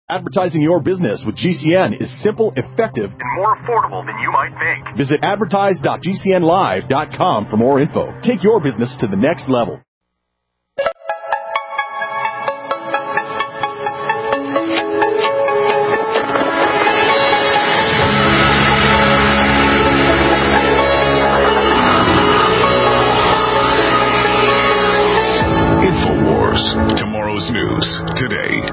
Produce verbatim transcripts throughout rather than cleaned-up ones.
Advertising your business with G C N is simple, effective, and more affordable than you might think. Visit advertise dot g c n live dot com for more info. Take your business to the next level. InfoWars. Tomorrow's news today.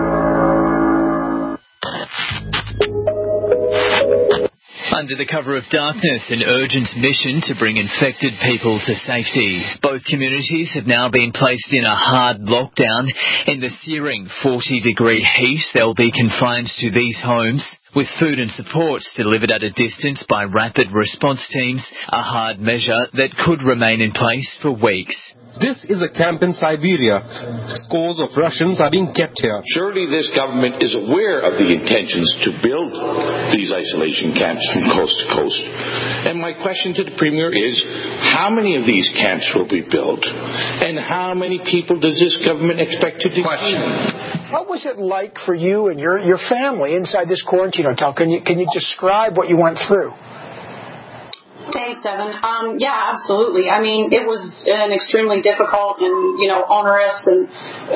Under the cover of darkness, an urgent mission to bring infected people to safety. Both communities have now been placed in a hard lockdown. In the searing forty-degree heat, they'll be confined to these homes, with food and supports delivered at a distance by rapid response teams, a hard measure that could remain in place for weeks. This is a camp in Siberia. Scores of Russians are being kept here. Surely this government is aware of the intentions to build these isolation camps from coast to coast. And my question to the Premier is, how many of these camps will be built? And how many people does this government expect to detain? What was it like for you and your, your family inside this quarantine hotel? Can you, can you describe what you went through? Thanks, Evan. Um, yeah, absolutely. I mean, it was an extremely difficult and, you know, onerous and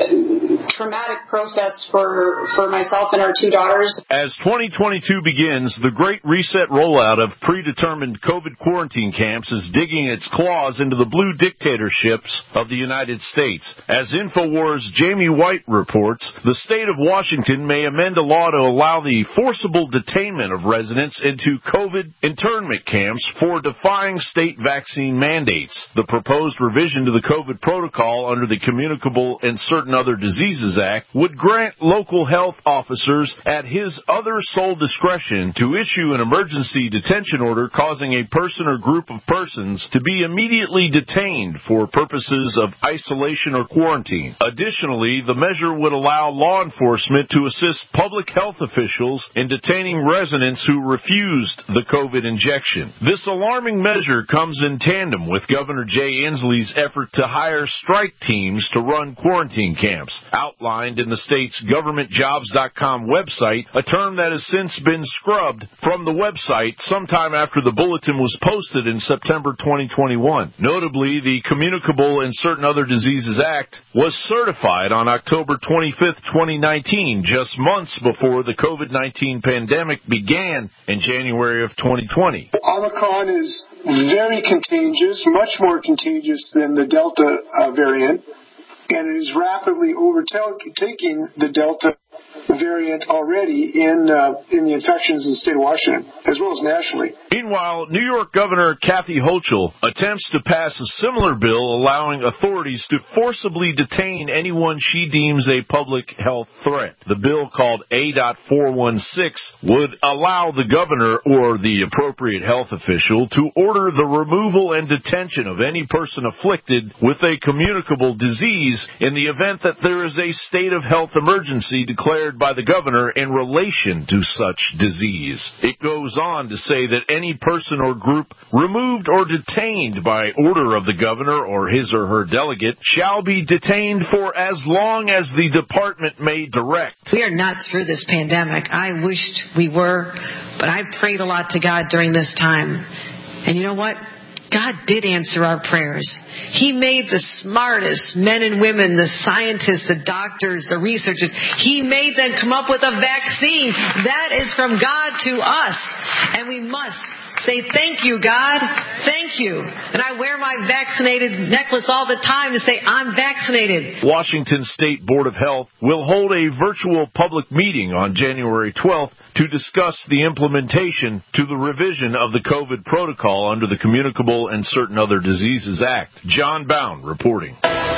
uh, traumatic process for, for myself and our two daughters. As twenty twenty-two begins, the Great Reset rollout of predetermined COVID quarantine camps is digging its claws into the blue dictatorships of the United States. As InfoWars' Jamie White reports, the state of Washington may amend a law to allow the forcible detainment of residents into COVID internment camps for defying state vaccine mandates. The proposed revision to the COVID protocol under the Communicable and Certain Other Diseases Act would grant local health officers at his other sole discretion to issue an emergency detention order causing a person or group of persons to be immediately detained for purposes of isolation or quarantine. Additionally, the measure would allow law enforcement to assist public health officials in detaining residents who refused the COVID injection. This alarming measure comes in tandem with Governor Jay Inslee's effort to hire strike teams to run quarantine camps. Outlined in the state's government jobs dot com website, a term that has since been scrubbed from the website sometime after the bulletin was posted in September twenty twenty-one. Notably, the Communicable and Certain Other Diseases Act was certified on October twenty-fifth, twenty nineteen, just months before the COVID nineteen pandemic began in January of twenty twenty. Omicron is very contagious, much more contagious than the Delta uh, variant, and it is rapidly overtaking the Delta variant already in uh, in the infections in the state of Washington, as well as nationally. Meanwhile, New York Governor Kathy Hochul attempts to pass a similar bill allowing authorities to forcibly detain anyone she deems a public health threat. The bill, called A four one six, would allow the governor or the appropriate health official to order the removal and detention of any person afflicted with a communicable disease in the event that there is a state of health emergency declared by the governor in relation to such disease. It goes on to say that any person or group removed or detained by order of the governor or his or her delegate shall be detained for as long as the department may direct. We are not through this pandemic. I wished we were, but I prayed a lot to God during this time. And you know what? God did answer our prayers. He made the smartest men and women, the scientists, the doctors, the researchers. He made them come up with a vaccine. That is from God to us. And we must say, thank you, God. Thank you. And I wear my vaccinated necklace all the time to say, I'm vaccinated. Washington State Board of Health will hold a virtual public meeting on January twelfth to discuss the implementation to the revision of the COVID protocol under the Communicable and Certain Other Diseases Act. John Bound reporting.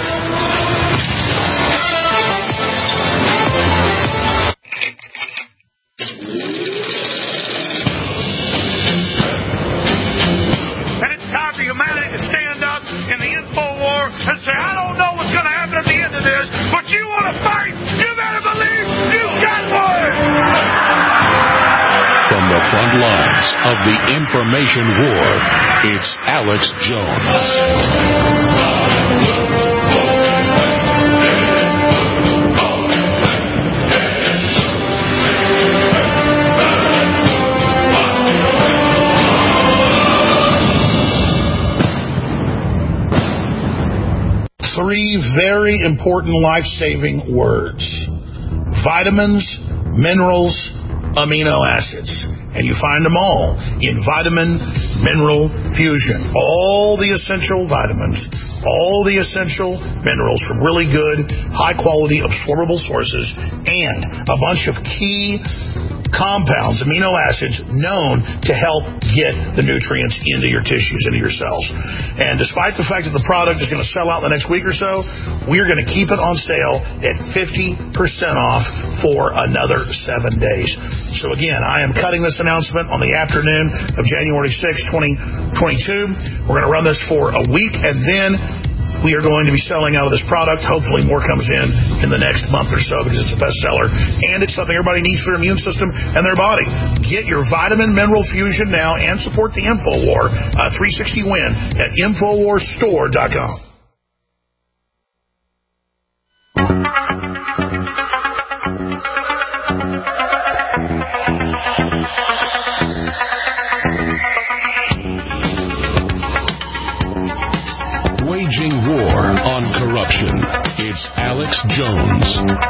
Humanity to stand up in the info war and say, I don't know what's going to happen at the end of this, but you want to fight, you better believe you got one. From the front lines of the information war, it's Alex Jones. three very important life-saving words: vitamins, minerals, amino acids. And you find them all in Vitamin Mineral Fusion. All the essential vitamins, all the essential minerals from really good, high-quality, absorbable sources, and a bunch of key compounds, amino acids, known to help get the nutrients into your tissues, into your cells. And despite the fact that the product is going to sell out in the next week or so, we're going to keep it on sale at fifty percent off for another seven days. So again, I am cutting this announcement on the afternoon of January sixth, twenty twenty-two. We're going to run this for a week, and then we are going to be selling out of this product. Hopefully more comes in in the next month or so because it's a bestseller. And it's something everybody needs for their immune system and their body. Get your Vitamin Mineral Fusion now and support the InfoWar uh, three sixty Win at Infowars Store dot com. Waging war on corruption. It's Alex Jones.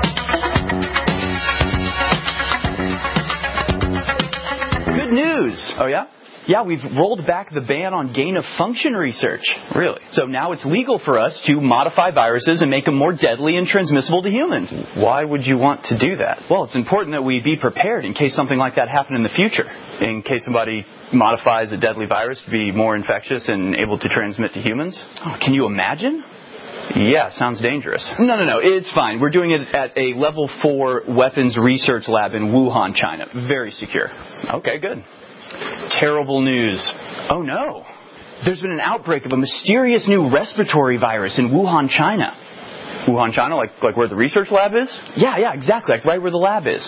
Good news. Oh, yeah? Yeah, we've rolled back the ban on gain-of-function research. Really? So now it's legal for us to modify viruses and make them more deadly and transmissible to humans. Why would you want to do that? Well, it's important that we be prepared in case something like that happened in the future. In case somebody modifies a deadly virus to be more infectious and able to transmit to humans. Oh, can you imagine? Yeah, sounds dangerous. No, no, no, it's fine. We're doing it at a level four weapons research lab in Wuhan, China. Very secure. Okay, good. Terrible news. Oh, no. There's been an outbreak of a mysterious new respiratory virus in Wuhan, China. Wuhan, China, like like where the research lab is? Yeah, yeah, exactly, like right where the lab is.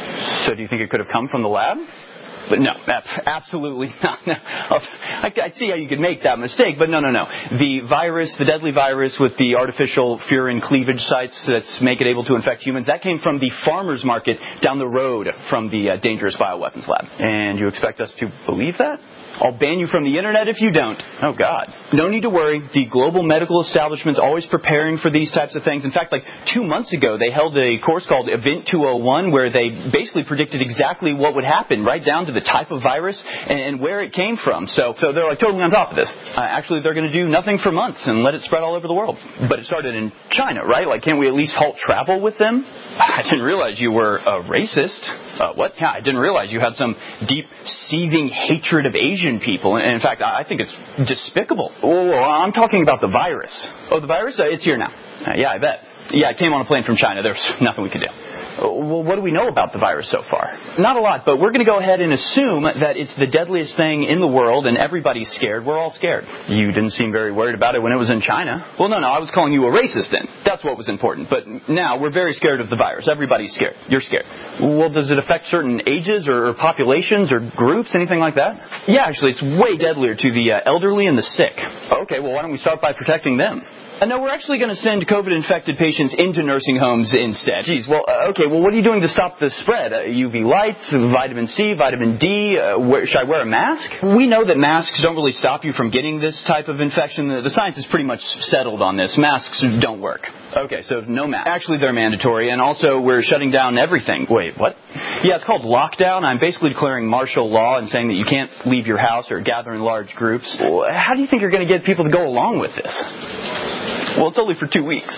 So do you think it could have come from the lab? But no, absolutely not. No. I, I see how you could make that mistake, but no, no, no. The virus, the deadly virus with the artificial furin cleavage sites that make it able to infect humans, that came from the farmer's market down the road from the uh, dangerous bioweapons lab. And you expect us to believe that? I'll ban you from the internet if you don't. Oh, God. No need to worry. The global medical establishment's always preparing for these types of things. In fact, like two months ago, they held a course called Event two oh one where they basically predicted exactly what would happen, right down to the type of virus and where it came from. So so they're like totally on top of this. Uh, actually, they're going to do nothing for months and let it spread all over the world. But it started in China, right? Like, can't we at least halt travel with them? I didn't realize you were a racist. Uh, what? Yeah, I didn't realize you had some deep, seething hatred of Asian people. And in fact, I think it's despicable. Oh, I'm talking about the virus. Oh, the virus? Uh, it's here now. Uh, yeah, I bet. Yeah, it came on a plane from China. There's nothing we could do. Well, what do we know about the virus so far? Not a lot, but we're going to go ahead and assume that it's the deadliest thing in the world and everybody's scared. We're all scared. You didn't seem very worried about it when it was in China. Well, no, no, I was calling you a racist then. That's what was important. But now we're very scared of the virus. Everybody's scared. You're scared. Well, does it affect certain ages or populations or groups, anything like that? Yeah, actually, it's way deadlier to the uh, elderly and the sick. Okay, well, why don't we start by protecting them? Uh, no, we're actually going to send COVID-infected patients into nursing homes instead. Geez, well, uh, okay, well, what are you doing to stop the spread? Uh, U V lights, vitamin C, vitamin D, uh, where, should I wear a mask? We know that masks don't really stop you from getting this type of infection. The, the science is pretty much settled on this. Masks don't work. Okay, so no mask. Actually, they're mandatory, and also we're shutting down everything. Wait, what? Yeah, it's called lockdown. I'm basically declaring martial law and saying that you can't leave your house or gather in large groups. How do you think you're going to get people to go along with this? Well, it's only for two weeks.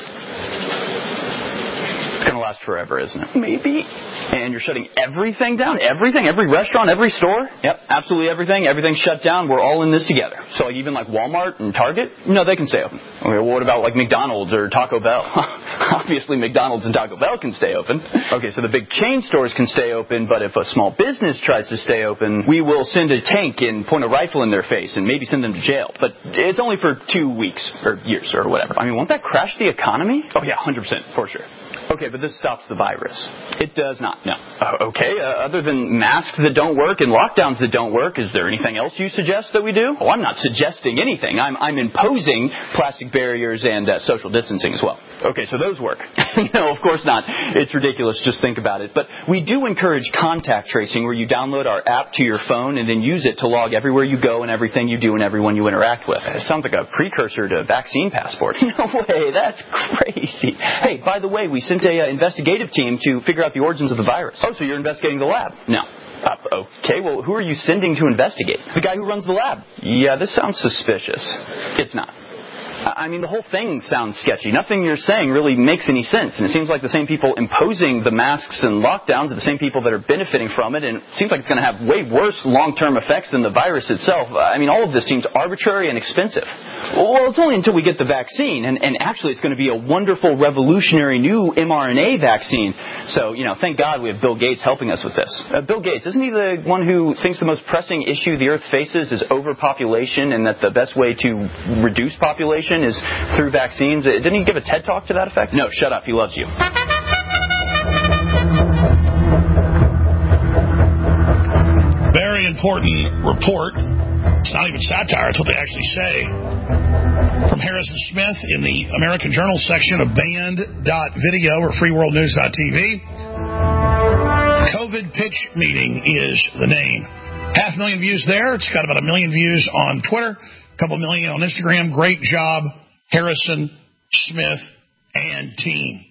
It's going to last forever, isn't it? Maybe. And you're shutting everything down? Everything? Every restaurant? Every store? Yep, absolutely everything. Everything's shut down. We're all in this together. So like even like Walmart and Target? No, they can stay open. Okay, well, what about like McDonald's or Taco Bell? Obviously, McDonald's and Taco Bell can stay open. Okay, so the big chain stores can stay open, but if a small business tries to stay open, we will send a tank and point a rifle in their face and maybe send them to jail. But it's only for two weeks or years or whatever. I mean, won't that crash the economy? Oh, yeah, one hundred percent, for sure. Okay, but this stops the virus. It does not, no. Uh, okay, uh, other than masks that don't work and lockdowns that don't work, is there anything else you suggest that we do? Oh, I'm not suggesting anything. I'm, I'm imposing plastic barriers and uh, social distancing as well. Okay, so those work. No, of course not. It's ridiculous. Just think about it. But we do encourage contact tracing, where you download our app to your phone and then use it to log everywhere you go and everything you do and everyone you interact with. It sounds like a precursor to vaccine passports. No way, that's crazy. Hey, by the way, we sent a uh, investigative team to figure out the origins of the virus. Oh, so you're investigating the lab? No. Uh, okay, well, who are you sending to investigate? The guy who runs the lab. Yeah, this sounds suspicious. It's not. I mean, the whole thing sounds sketchy. Nothing you're saying really makes any sense. And it seems like the same people imposing the masks and lockdowns are the same people that are benefiting from it. And it seems like it's going to have way worse long-term effects than the virus itself. I mean, all of this seems arbitrary and expensive. Well, it's only until we get the vaccine. And, and actually, it's going to be a wonderful, revolutionary new mRNA vaccine. So, you know, thank God we have Bill Gates helping us with this. Uh, Bill Gates, isn't he the one who thinks the most pressing issue the Earth faces is overpopulation, and that the best way to reduce population is through vaccines? Didn't he give a TED Talk to that effect? No, shut up. He loves you. Very important report. It's not even satire. It's what they actually say. From Harrison Smith in the American Journal section of band dot video or free world news dot t v. COVID pitch meeting is the name. Half a million views there. It's got about a million views on Twitter. Couple million on Instagram. Great job, Harrison Smith and team.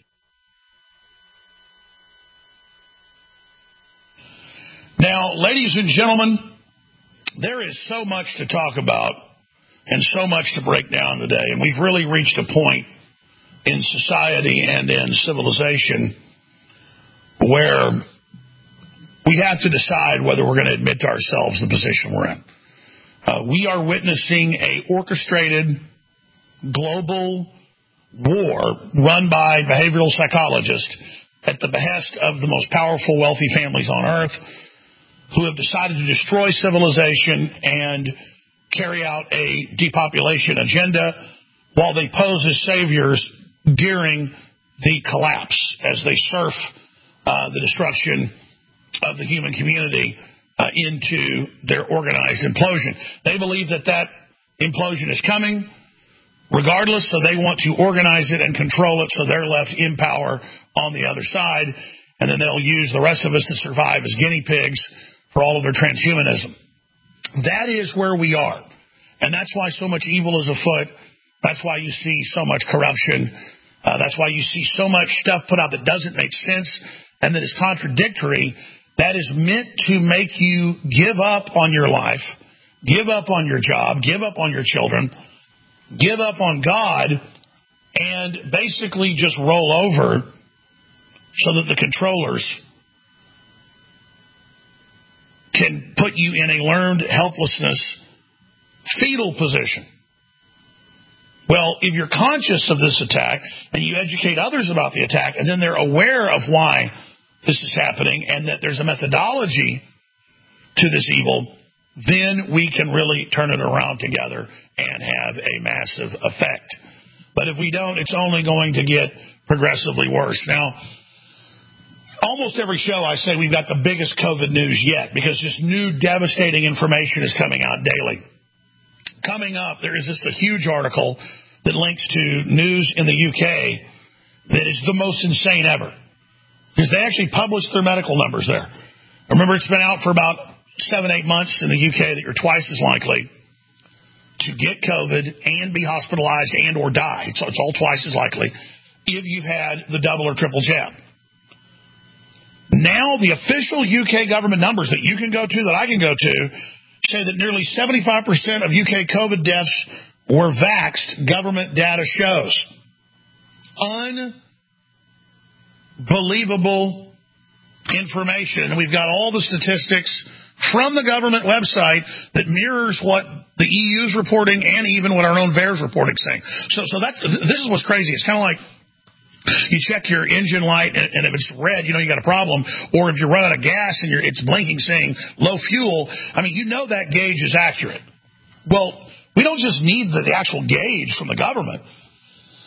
Now, ladies and gentlemen, there is so much to talk about and so much to break down today, and we've really reached a point in society and in civilization where we have to decide whether we're going to admit to ourselves the position we're in. Uh, we are witnessing a orchestrated global war run by behavioral psychologists at the behest of the most powerful, wealthy families on earth, who have decided to destroy civilization and carry out a depopulation agenda while they pose as saviors during the collapse as they surf uh, the destruction of the human community Uh, into their organized implosion. They believe that that implosion is coming regardless, so they want to organize it and control it so they're left in power on the other side, and then they'll use the rest of us that survive as guinea pigs for all of their transhumanism. That is where we are, and that's why so much evil is afoot. That's why you see so much corruption. Uh, that's why you see so much stuff put out that doesn't make sense and that is contradictory. That is meant to make you give up on your life, give up on your job, give up on your children, give up on God, and basically just roll over so that the controllers can put you in a learned helplessness, fetal position. Well, if you're conscious of this attack and you educate others about the attack, and then they're aware of why this is happening and that there's a methodology to this evil, then we can really turn it around together and have a massive effect. But if we don't, it's only going to get progressively worse. Now, almost every show I say we've got the biggest COVID news yet because just new devastating information is coming out daily. Coming up, there is just a huge article that links to news in the U K that is the most insane ever. Because they actually published their medical numbers there. Remember, it's been out for about seven, eight months in the U K that you're twice as likely to get COVID and be hospitalized and or die. It's, it's all twice as likely if you've had the double or triple jab. Now, the official U K government numbers that you can go to, that I can go to, say that nearly seventy-five percent of U K COVID deaths were vaxxed, government data shows. Unbelievable information. And we've got all the statistics from the government website that mirrors what the E U's reporting and even what our own V A E R's reporting is saying. So, so that's this is what's crazy. It's kind of like you check your engine light, and, and if it's red, you know you got a problem. Or if you run out of gas and you're, it's blinking saying low fuel, I mean, you know that gauge is accurate. Well, we don't just need the, the actual gauge from the government.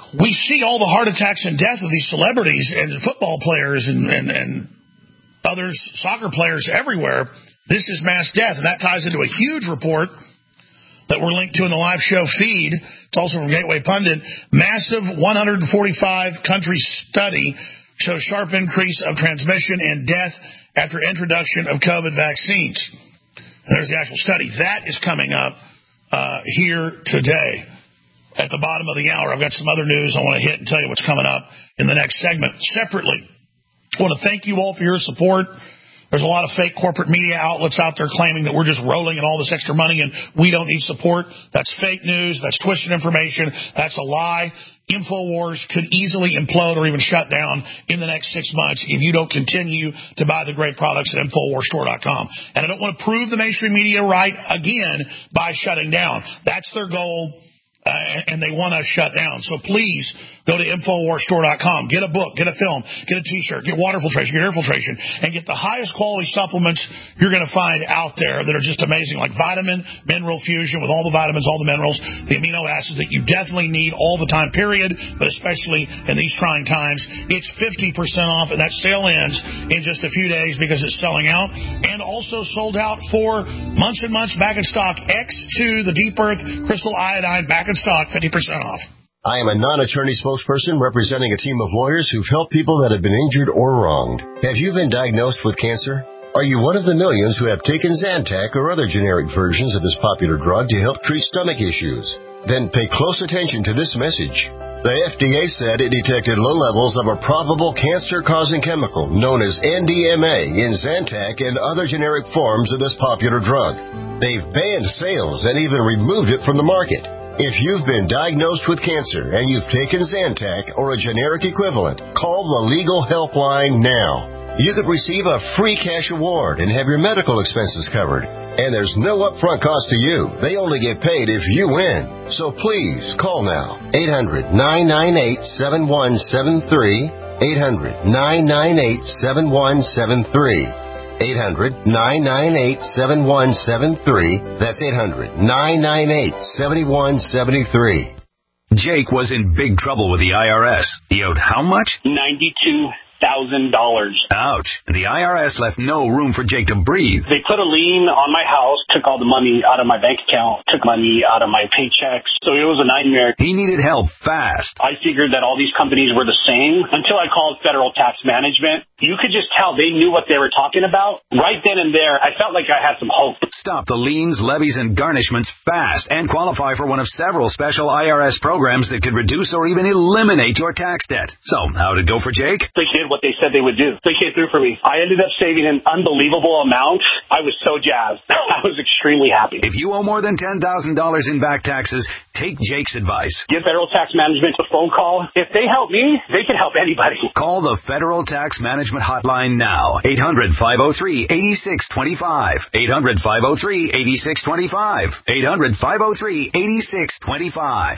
we see all the heart attacks and death of these celebrities and football players and, and, and other soccer players everywhere. This is mass death, and that ties into a huge report that we're linked to in the live show feed. It's also from Gateway Pundit. Massive one hundred forty-five country study shows sharp increase of transmission and death after introduction of COVID vaccines. And there's the actual study. That is coming up uh, here today at the bottom of the hour. I've got some other news I want to hit and tell you what's coming up in the next segment. Separately, I want to thank you all for your support. There's a lot of fake corporate media outlets out there claiming that we're just rolling in all this extra money and we don't need support. That's fake news. That's twisted information. That's a lie. InfoWars could easily implode or even shut down in the next six months if you don't continue to buy the great products at Infowars Store dot com. And I don't want to prove the mainstream media right again by shutting down. That's their goal. Uh, and they want us shut down. So please go to Infowars Store dot com. Get a book, get a film, get a T-shirt, get water filtration, get air filtration, and get the highest quality supplements you're going to find out there that are just amazing, like Vitamin Mineral Fusion with all the vitamins, all the minerals, the amino acids that you definitely need all the time, period, but especially in these trying times. It's fifty percent off, and that sale ends in just a few days because it's selling out, and also sold out for months and months back in stock. X two, the Deep Earth Crystal Iodine, back in stock, fifty percent off. I am a non-attorney spokesperson representing a team of lawyers who've helped people that have been injured or wronged. Have you been diagnosed with cancer? Are you one of the millions who have taken Zantac or other generic versions of this popular drug to help treat stomach issues? Then pay close attention to this message. The F D A said it detected low levels of a probable cancer-causing chemical known as N D M A in Zantac and other generic forms of this popular drug. They've banned sales and even removed it from the market. If you've been diagnosed with cancer and you've taken Zantac or a generic equivalent, call the legal helpline now. You could receive a free cash award and have your medical expenses covered. And there's no upfront cost to you. They only get paid if you win. So please call now. eight hundred, nine nine eight, seven one seven three. eight hundred, nine nine eight, seven one seven three. eight hundred, nine nine eight, seven one seven three. That's eight hundred, nine nine eight, seven one seven three. Jake was in big trouble with the I R S. He owed how much? ninety-two thousand dollars. Ouch. The I R S left no room for Jake to breathe. They put a lien on my house, took all the money out of my bank account, took money out of my paychecks. So it was a nightmare. He needed help fast. I figured that all these companies were the same until I called Federal Tax Management. You could just tell they knew what they were talking about. Right then and there, I felt like I had some hope. Stop the liens, levies, and garnishments fast and qualify for one of several special I R S programs that could reduce or even eliminate your tax debt. So, how'd it go for Jake? They did what they said they would do. They came through for me. I ended up saving an unbelievable amount. I was so jazzed. I was extremely happy. If you owe more than ten thousand dollars in back taxes, take Jake's advice. Give Federal Tax Management a phone call. If they help me, they can help anybody. Call the Federal Tax Management Hotline now. eight hundred, five oh three, eight six two five. eight hundred, five oh three, eight six two five. eight hundred, five oh three, eight six two five.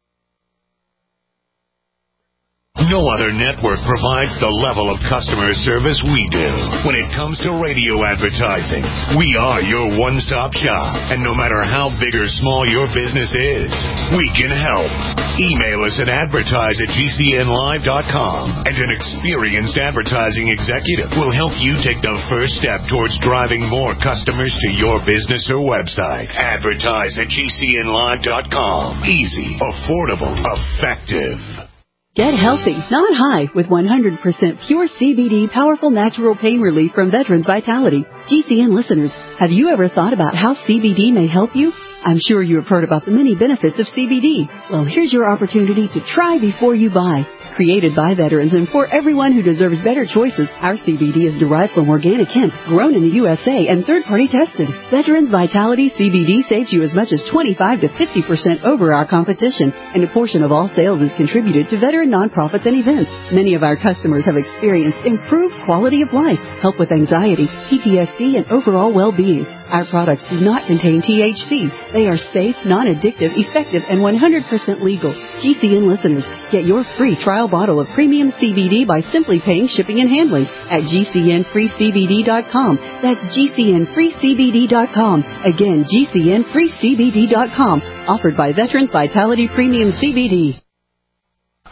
No other network provides the level of customer service we do. When it comes to radio advertising, we are your one-stop shop. And no matter how big or small your business is, we can help. Email us at advertise at G C N live dot com, and an experienced advertising executive will help you take the first step towards driving more customers to your business or website. Advertise at G C N live dot com. Easy, affordable, effective. Get healthy, not high, with one hundred percent pure C B D powerful natural pain relief from Veterans Vitality. G C N listeners, have you ever thought about how C B D may help you? I'm sure you have heard about the many benefits of C B D. Well, here's your opportunity to try before you buy. Created by veterans and for everyone who deserves better choices, our C B D is derived from organic hemp, grown in the U S A and third-party tested. Veterans Vitality C B D saves you as much as twenty-five to fifty percent over our competition, and a portion of all sales is contributed to veteran nonprofits and events. Many of our customers have experienced improved quality of life, help with anxiety, P T S D, and overall well-being. Our products do not contain T H C. They are safe, non-addictive, effective, and one hundred percent legal. G C N listeners, get your free trial bottle of premium C B D by simply paying shipping and handling at G C N free C B D dot com. That's G C N free C B D dot com. Again, G C N free C B D dot com. Offered by Veterans Vitality Premium C B D.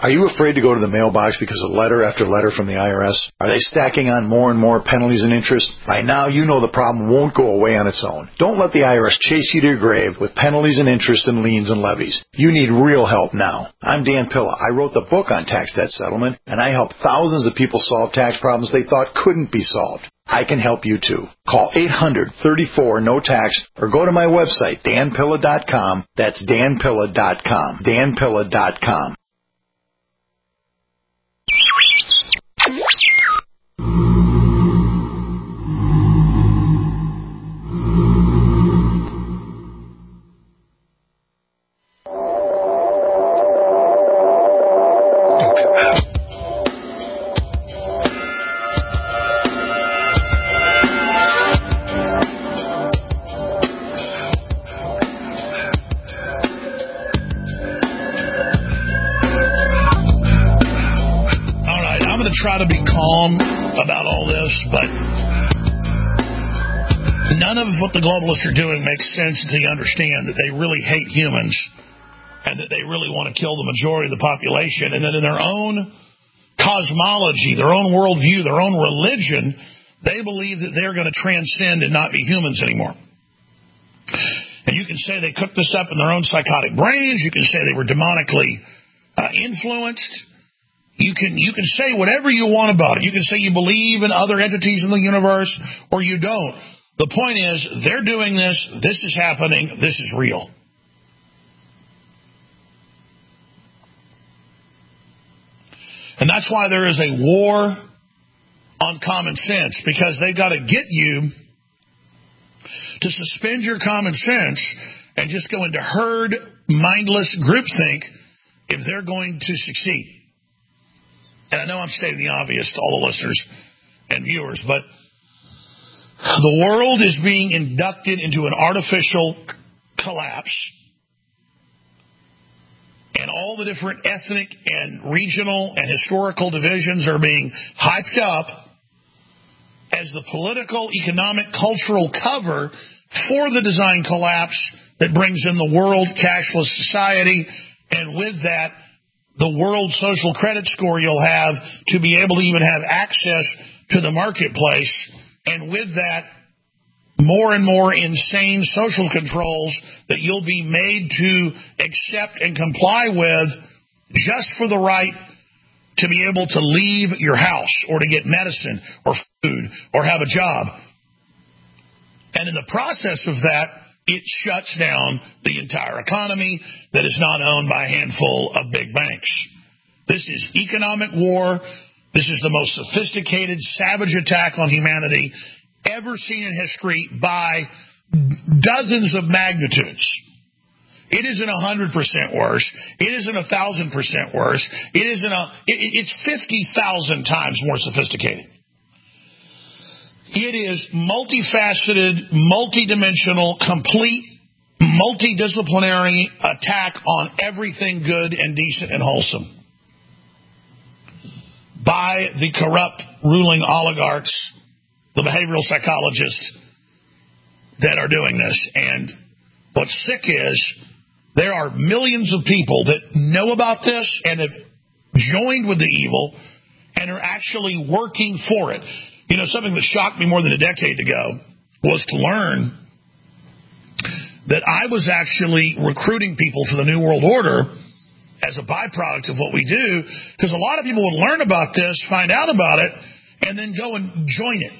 Are you afraid to go to the mailbox because of letter after letter from the I R S? Are they stacking on more and more penalties and interest? By now, you know the problem won't go away on its own. Don't let the I R S chase you to your grave with penalties and interest and liens and levies. You need real help now. I'm Dan Pilla. I wrote the book on tax debt settlement, and I helped thousands of people solve tax problems they thought couldn't be solved. I can help you too. Call eight hundred, thirty-four, no tax or go to my website, dan pilla dot com. That's dan pilla dot com. dan pilla dot com. Try to be calm about all this, but none of what the globalists are doing makes sense until you understand that they really hate humans and that they really want to kill the majority of the population, and that in their own cosmology, their own worldview, their own religion, they believe that they're going to transcend and not be humans anymore. And you can say they cooked this up in their own psychotic brains. You can say they were demonically uh, influenced. You can you can say whatever you want about it. You can say you believe in other entities in the universe or you don't. The point is, they're doing this. This is happening. This is real. And that's why there is a war on common sense, because they've got to get you to suspend your common sense and just go into herd, mindless groupthink if they're going to succeed. And I know I'm stating the obvious to all the listeners and viewers, but the world is being inducted into an artificial collapse, and all the different ethnic and regional and historical divisions are being hyped up as the political, economic, cultural cover for the design collapse that brings in the world cashless society, and with that, the world social credit score you'll have to be able to even have access to the marketplace, and with that, more and more insane social controls that you'll be made to accept and comply with just for the right to be able to leave your house or to get medicine or food or have a job. And in the process of that, it shuts down the entire economy that is not owned by a handful of big banks. This is economic war. This is the most sophisticated, savage attack on humanity ever seen in history by dozens of magnitudes. It isn't one hundred percent worse. It isn't one thousand percent worse. It isn't a, it, it's fifty thousand times more sophisticated. It is multifaceted, multidimensional, complete, multidisciplinary attack on everything good and decent and wholesome by the corrupt ruling oligarchs, the behavioral psychologists that are doing this. And what's sick is there are millions of people that know about this and have joined with the evil and are actually working for it. You know, something that shocked me more than a decade ago was to learn that I was actually recruiting people for the New World Order as a byproduct of what we do, because a lot of people would learn about this, find out about it, and then go and join it.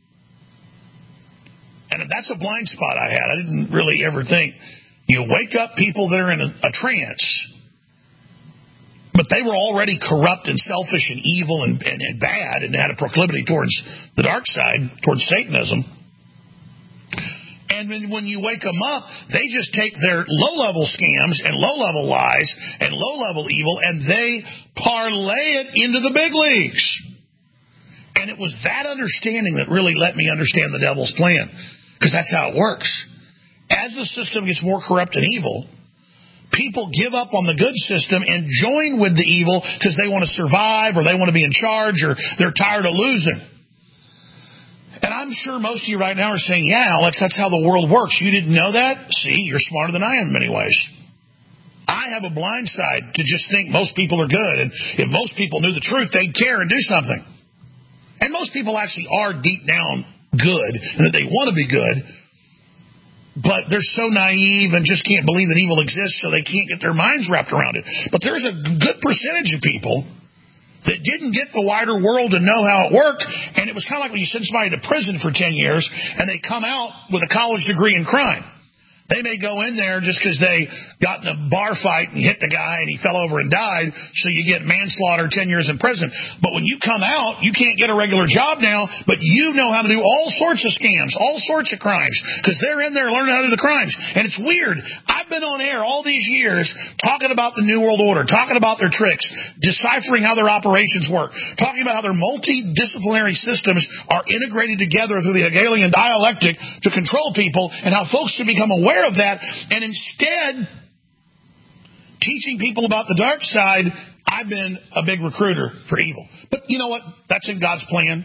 And that's a blind spot I had. I didn't really ever think. You wake up people that are in a, a trance, but they were already corrupt and selfish and evil and, and, and bad and had a proclivity towards the dark side, towards Satanism. And then when you wake them up, they just take their low-level scams and low-level lies and low-level evil, and they parlay it into the big leagues. And it was that understanding that really let me understand the devil's plan, because that's how it works. As the system gets more corrupt and evil, people give up on the good system and join with the evil because they want to survive or they want to be in charge or they're tired of losing. And I'm sure most of you right now are saying, yeah, Alex, that's how the world works. You didn't know that? See, you're smarter than I am in many ways. I I have a blind side to just think most people are good. And if most people knew the truth, they'd care and do something. And most people actually are deep down good and that they want to be good. But they're so naive and just can't believe that evil exists, so they can't get their minds wrapped around it. But there's a good percentage of people that didn't get the wider world to know how it worked, and it was kind of like when you send somebody to prison for ten years, and they come out with a college degree in crime. They may go in there just because they got in a bar fight and hit the guy and he fell over and died, so you get manslaughter, ten years in prison. But when you come out, you can't get a regular job now, but you know how to do all sorts of scams, all sorts of crimes, because they're in there learning how to do the crimes. And it's weird. I've been on air all these years talking about the New World Order, talking about their tricks, deciphering how their operations work, talking about how their multidisciplinary systems are integrated together through the Hegelian dialectic to control people, and how folks should become aware of that. And instead, teaching people about the dark side, I've been a big recruiter for evil. But you know what? That's in God's plan.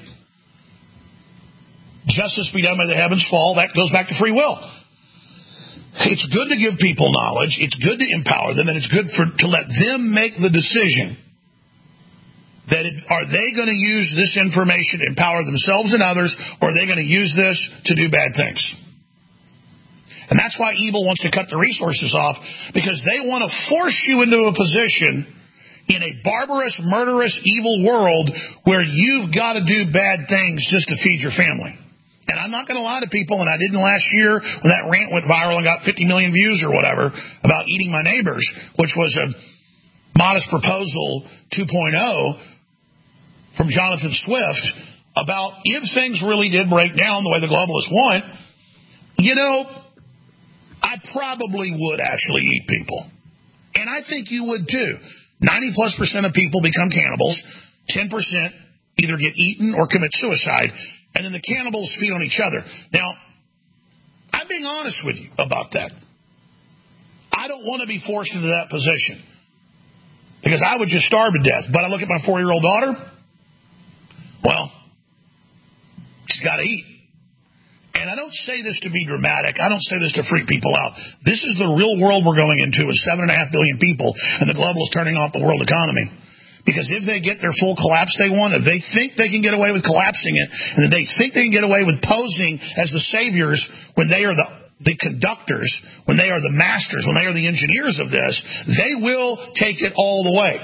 Justice be done by the heavens fall. That goes back to free will. It's good to give people knowledge. It's good to empower them, and it's good for to let them make the decision that it, are they going to use this information to empower themselves and others, or are they going to use this to do bad things? And that's why evil wants to cut the resources off, because they want to force you into a position in a barbarous, murderous, evil world where you've got to do bad things just to feed your family. And I'm not going to lie to people, and I didn't last year when that rant went viral and got fifty million views or whatever about eating my neighbors, which was a modest proposal two point oh from Jonathan Swift about if things really did break down the way the globalists want, you know, I probably would actually eat people. And I think you would too. ninety plus percent of people become cannibals. ten percent either get eaten or commit suicide. And then the cannibals feed on each other. Now, I'm being honest with you about that. I don't want to be forced into that position, because I would just starve to death. But I look at my four-year-old daughter. Well, she's got to eat. And I don't say this to be dramatic. I don't say this to freak people out. This is the real world we're going into with seven and a half billion people, and the globalists turning off the world economy. Because if they get their full collapse they want, if they think they can get away with collapsing it, and if they think they can get away with posing as the saviors when they are the, the conductors, when they are the masters, when they are the engineers of this, they will take it all the way.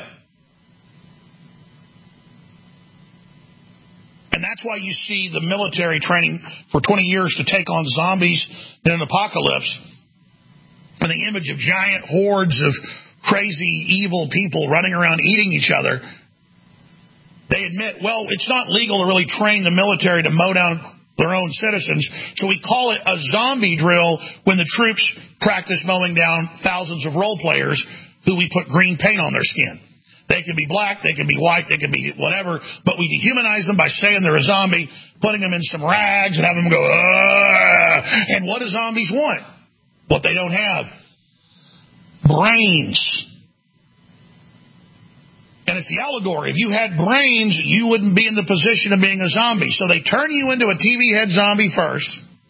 And that's why you see the military training for twenty years to take on zombies in an apocalypse, and the image of giant hordes of crazy, evil people running around eating each other. They admit, well, it's not legal to really train the military to mow down their own citizens, so we call it a zombie drill when the troops practice mowing down thousands of role players who we put green paint on their skin. They can be black, they can be white, they can be whatever, but we dehumanize them by saying they're a zombie, putting them in some rags and having them go, ah. And what do zombies want? What they don't have. Brains. And it's the allegory. If you had brains, you wouldn't be in the position of being a zombie. So they turn you into a T V head zombie first.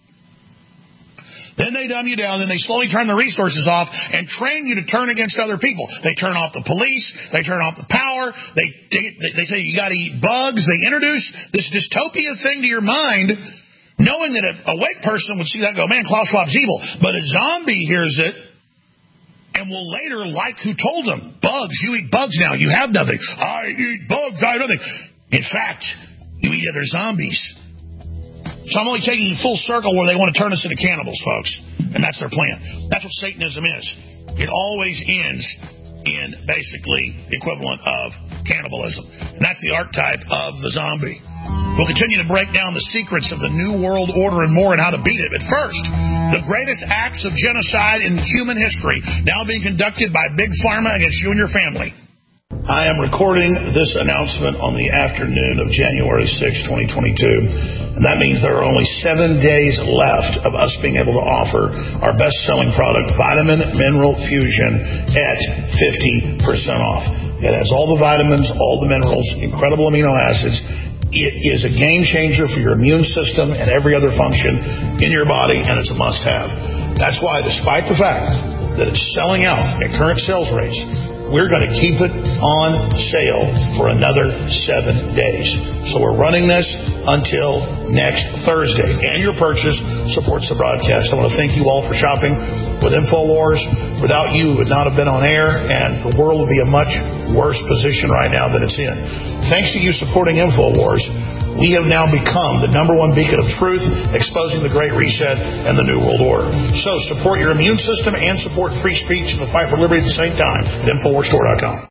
Then they dumb you down, then they slowly turn the resources off and train you to turn against other people. They turn off the police, they turn off the power, they they, they tell you you got to eat bugs, they introduce this dystopia thing to your mind, knowing that a awake person would see that and go, man, Klaus Schwab's evil. But a zombie hears it and will later like who told them, bugs, you eat bugs now, you have nothing. I eat bugs, I have nothing. In fact, you eat other zombies. So I'm only taking you full circle where they want to turn us into cannibals, folks. And that's their plan. That's what Satanism is. It always ends in basically the equivalent of cannibalism. And that's the archetype of the zombie. We'll continue to break down the secrets of the New World Order and more and how to beat it. But first, the greatest acts of genocide in human history now being conducted by Big Pharma against you and your family. I am recording this announcement on the afternoon of January sixth, twenty twenty-two, and that means there are only seven days left of us being able to offer our best-selling product, Vitamin Mineral Fusion, at fifty percent off. It has all the vitamins, all the minerals, incredible amino acids. It is a game changer for your immune system and every other function in your body, and it's a must-have. That's why, despite the fact that it's selling out at current sales rates, we're going to keep it on sale for another seven days. So we're running this until next Thursday. And your purchase supports the broadcast. I want to thank you all for shopping with InfoWars. Without you, it would not have been on air, and the world would be a much worse position right now than it's in. Thanks to you supporting InfoWars, we have now become the number one beacon of truth, exposing the Great Reset and the New World Order. So support your immune system and support free speech and the fight for liberty at the same time at InfoWars Store dot com.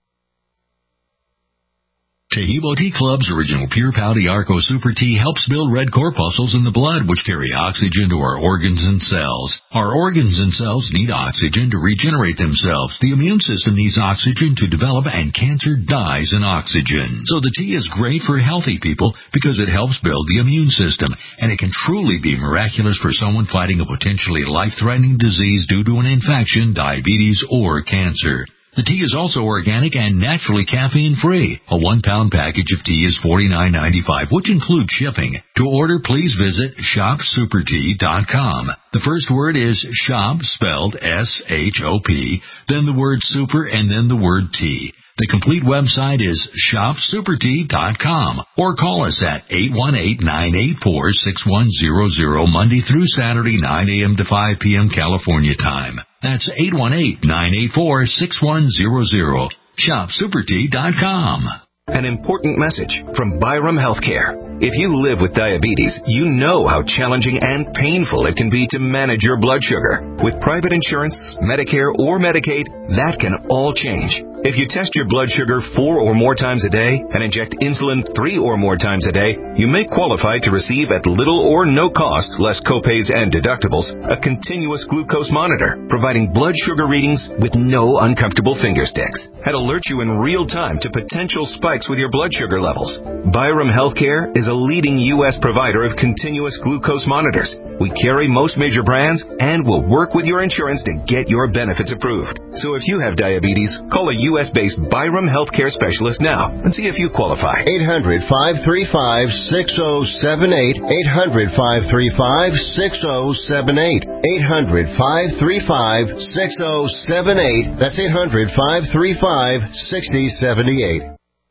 Taheebo Tea Club's original Pure Pouty Arco Super Tea helps build red corpuscles in the blood, which carry oxygen to our organs and cells. Our organs and cells need oxygen to regenerate themselves. The immune system needs oxygen to develop, and cancer dies in oxygen. So the tea is great for healthy people because it helps build the immune system, and it can truly be miraculous for someone fighting a potentially life-threatening disease due to an infection, diabetes, or cancer. The tea is also organic and naturally caffeine-free. A one-pound package of tea is forty-nine ninety-five, which includes shipping. To order, please visit shop super tea dot com. The first word is shop, spelled S H O P, then the word super, and then the word tea. The complete website is shop super tea dot com, or call us at eight one eight, nine eight four, six one zero zero Monday through Saturday, nine a.m. to five p.m. California time. That's eight one eight, nine eight four, six one zero zero. shop super tea dot com. An important message from Byram Healthcare. If you live with diabetes, you know how challenging and painful it can be to manage your blood sugar. With private insurance, Medicare, or Medicaid, that can all change. If you test your blood sugar four or more times a day and inject insulin three or more times a day, you may qualify to receive at little or no cost, less copays and deductibles, a continuous glucose monitor, providing blood sugar readings with no uncomfortable finger sticks. And alert you in real time to potential spikes with your blood sugar levels. Byram Healthcare is a leading U S provider of continuous glucose monitors. We carry most major brands and will work with your insurance to get your benefits approved. So if you have diabetes, call a U S-based Byram Healthcare specialist now and see if you qualify. eight hundred, five three five, six oh seven eight. eight hundred, five three five, six oh seven eight. eight hundred, five three five, six oh seven eight. That's eight hundred, five three five, six oh seven eight.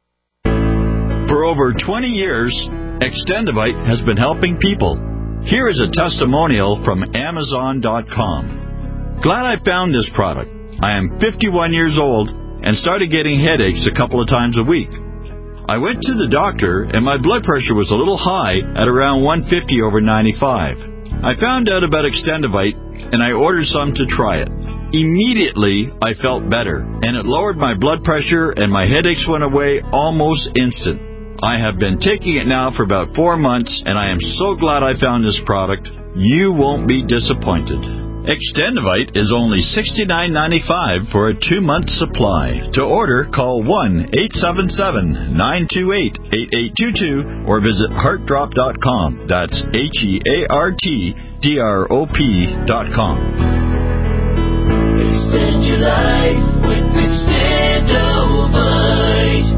For over twenty years, Extendivite has been helping people. Here is a testimonial from Amazon dot com. Glad I found this product. I am fifty-one years old and started getting headaches a couple of times a week. I went to the doctor and my blood pressure was a little high at around one fifty over ninety-five. I found out about Extendivite and I ordered some to try it. Immediately, I felt better, and it lowered my blood pressure and my headaches went away almost instant. I have been taking it now for about four months, and I am so glad I found this product. You won't be disappointed. Extendivite is only sixty-nine ninety-five for a two-month supply. To order, call one eight seven seven, nine two eight, eight eight two two or visit heart drop dot com. That's H E A R T D R O P dot com. Extend your life with Extendivite.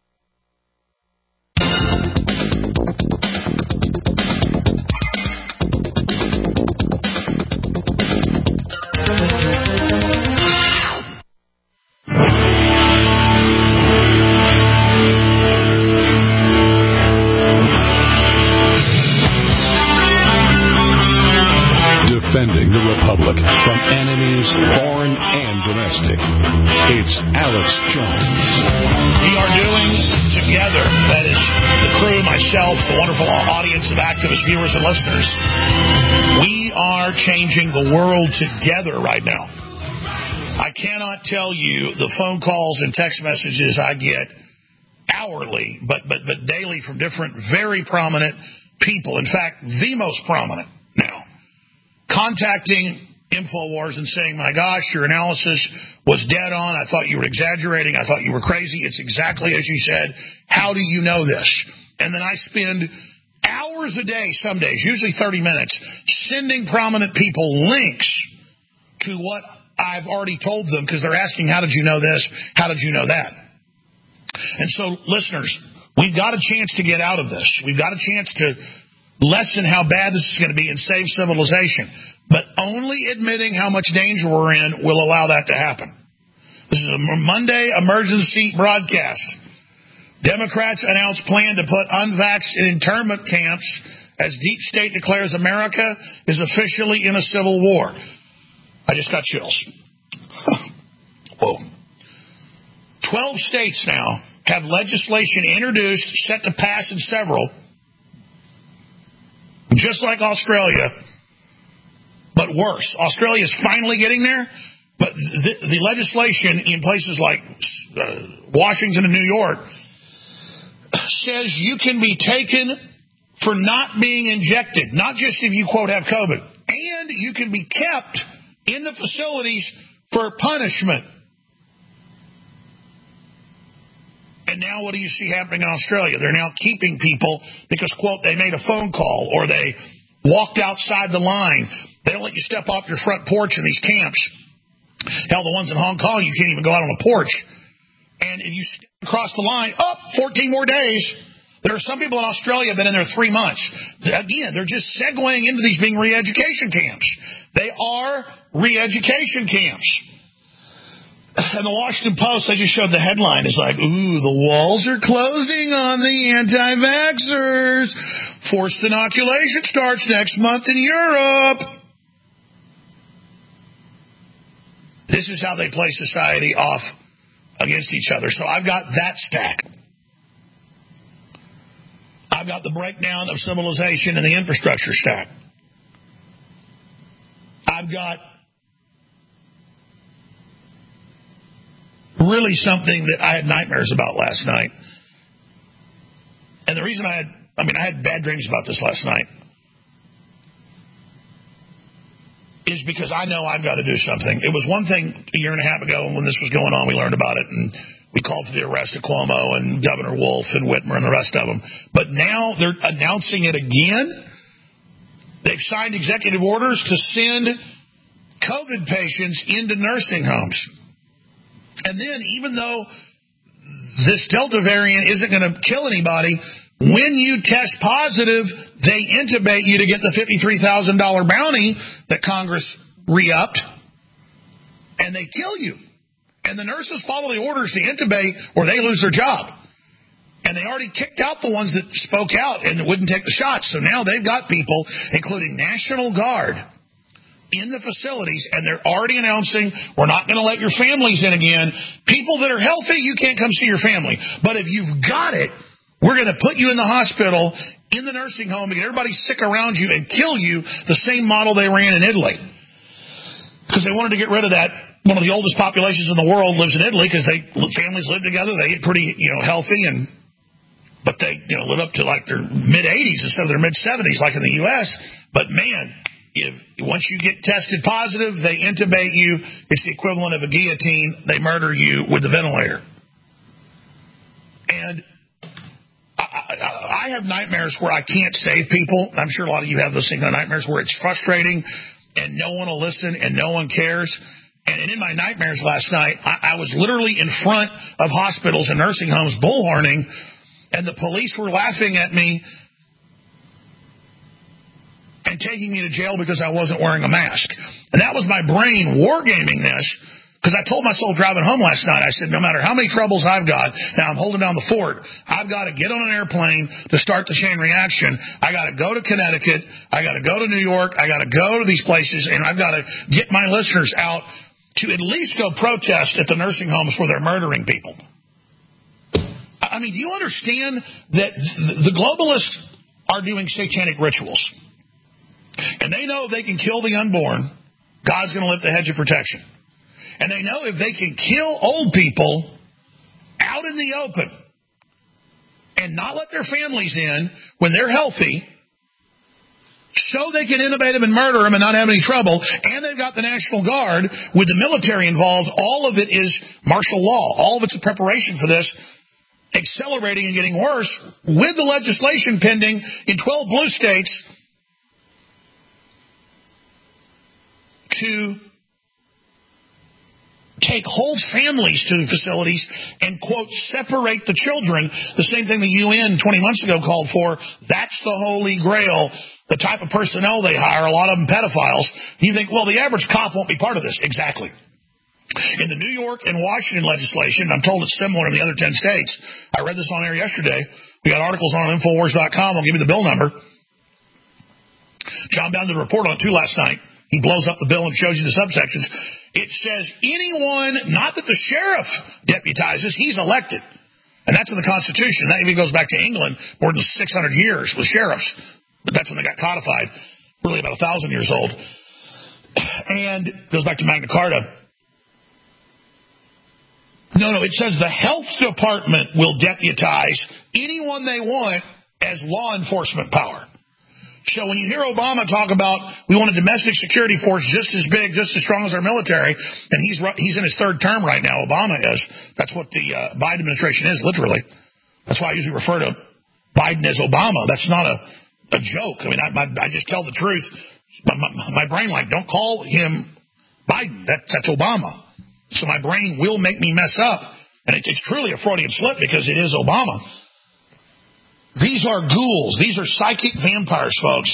Defending the Republic from enemies, foreign and domestic. It's Alex Jones. We are doing together, that is the crew, myself, the wonderful audience of activist viewers and listeners, we are changing the world together right now. I cannot tell you the phone calls and text messages I get hourly, but, but, but daily from different very prominent people. In fact, the most prominent now. Contacting InfoWars and saying, my gosh, your analysis was dead on. I thought you were exaggerating. I thought you were crazy. It's exactly as you said. How do you know this? And then I spend hours a day, some days, usually thirty minutes, sending prominent people links to what I've already told them because they're asking, how did you know this? How did you know that? And so, listeners, we've got a chance to get out of this. We've got a chance to lessen how bad this is going to be and save civilization. But only admitting how much danger we're in will allow that to happen. This is a Monday emergency broadcast. Democrats announce plan to put unvaxxed in internment camps as deep state declares America is officially in a civil war. I just got chills. Whoa. Twelve states now have legislation introduced, set to pass in several, just like Australia, but worse. Australia is finally getting there, but the, the legislation in places like uh, Washington and New York says you can be taken for not being injected, not just if you, quote, have COVID, and you can be kept in the facilities for punishment. And now what do you see happening in Australia? They're now keeping people because, quote, they made a phone call or they walked outside the line. They don't let you step off your front porch in these camps. Hell, the ones in Hong Kong, you can't even go out on the porch. And if you step across the line, oh, fourteen more days. There are some people in Australia have been in there three months. Again, they're just segueing into these being re-education camps. They are re-education camps. And the Washington Post, they just showed the headline. It's like, ooh, the walls are closing on the anti-vaxxers. Forced inoculation starts next month in Europe. This is how they play society off against each other. So I've got that stack. I've got the breakdown of civilization and the infrastructure stack. I've got really something that I had nightmares about last night. And the reason I had, I mean, I had bad dreams about this last night is because I know I've got to do something. It was one thing a year and a half ago when this was going on, we learned about it, and we called for the arrest of Cuomo and Governor Wolf and Whitmer and the rest of them. But now they're announcing it again. They've signed executive orders to send COVID patients into nursing homes. And then even though this Delta variant isn't going to kill anybody, when you test positive, they intubate you to get the fifty-three thousand dollars bounty that Congress re-upped, and they kill you. And the nurses follow the orders to intubate or they lose their job. And they already kicked out the ones that spoke out and wouldn't take the shots. So now they've got people, including National Guard, in the facilities, and they're already announcing, we're not going to let your families in again. People that are healthy, you can't come see your family. But if you've got it, we're going to put you in the hospital, in the nursing home, to get everybody sick around you and kill you, the same model they ran in Italy. Because they wanted to get rid of that. One of the oldest populations in the world lives in Italy because they families live together. They get pretty, you know, healthy, and but they, you know, live up to like their mid eighties instead of their mid seventies, like in the U S. But man, if once you get tested positive, they intubate you. It's the equivalent of a guillotine. They murder you with the ventilator. And I, I, I have nightmares where I can't save people. I'm sure a lot of you have those same kind of nightmares where it's frustrating and no one will listen and no one cares. And in my nightmares last night, I, I was literally in front of hospitals and nursing homes bullhorning, and the police were laughing at me and taking me to jail because I wasn't wearing a mask. And that was my brain wargaming this, because I told myself driving home last night, I said, no matter how many troubles I've got, now I'm holding down the fort, I've got to get on an airplane to start the chain reaction. I got to go to Connecticut. I got to go to New York. I got to go to these places, and I've got to get my listeners out to at least go protest at the nursing homes where they're murdering people. I mean, do you understand that the globalists are doing satanic rituals? And they know if they can kill the unborn, God's going to lift the hedge of protection. And they know if they can kill old people out in the open and not let their families in when they're healthy, so they can intubate them and murder them and not have any trouble, and they've got the National Guard with the military involved. All of it is martial law. All of it's a preparation for this, accelerating and getting worse with the legislation pending in twelve blue states to take whole families to facilities and, quote, separate the children, the same thing the U N twenty months ago called for. That's the holy grail, the type of personnel they hire, a lot of them pedophiles. You think, well, the average cop won't be part of this. Exactly. In the New York and Washington legislation, I'm told it's similar in the other ten states. I read this on air yesterday. We got articles on Infowars dot com. I'll give you the bill number. John Bound did a report on it, too, last night. He blows up the bill and shows you the subsections. It says anyone, not that the sheriff deputizes, he's elected. And that's in the Constitution. That even goes back to England more than six hundred years with sheriffs. But that's when they got codified, really about one thousand years old. And goes back to Magna Carta. No, no, it says the health department will deputize anyone they want as law enforcement power. So when you hear Obama talk about we want a domestic security force just as big, just as strong as our military, and he's he's in his third term right now, Obama is. That's what the uh, Biden administration is, literally. That's why I usually refer to Biden as Obama. That's not a, a joke. I mean, I, my, I just tell the truth. My, my, my brain, like, don't call him Biden. That, that's Obama. So my brain will make me mess up. And it, it's truly a Freudian slip because it is Obama. These are ghouls. These are psychic vampires, folks.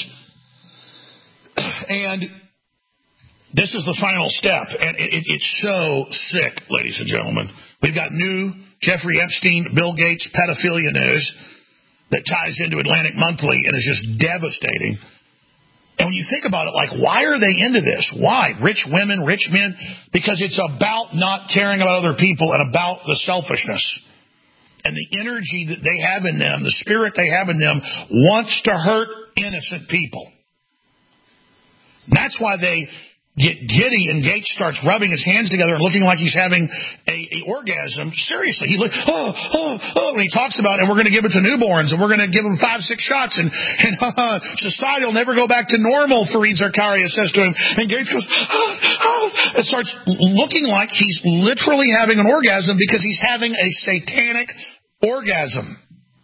And this is the final step. And it, it, it's so sick, ladies and gentlemen. We've got new Jeffrey Epstein, Bill Gates pedophilia news that ties into Atlantic Monthly and is just devastating. And when you think about it, like, why are they into this? Why? Rich women, rich men? Because it's about not caring about other people and about the selfishness. And the energy that they have in them, the spirit they have in them, wants to hurt innocent people. And that's why they get giddy and Gates starts rubbing his hands together and looking like he's having a, a orgasm. Seriously, he look, oh, oh, oh, and he talks about, and we're going to give it to newborns, and we're going to give them five, six shots, and, and uh, society will never go back to normal, Fareed Zakaria says to him. And Gates goes, oh, oh, and starts looking like he's literally having an orgasm because he's having a satanic orgasm.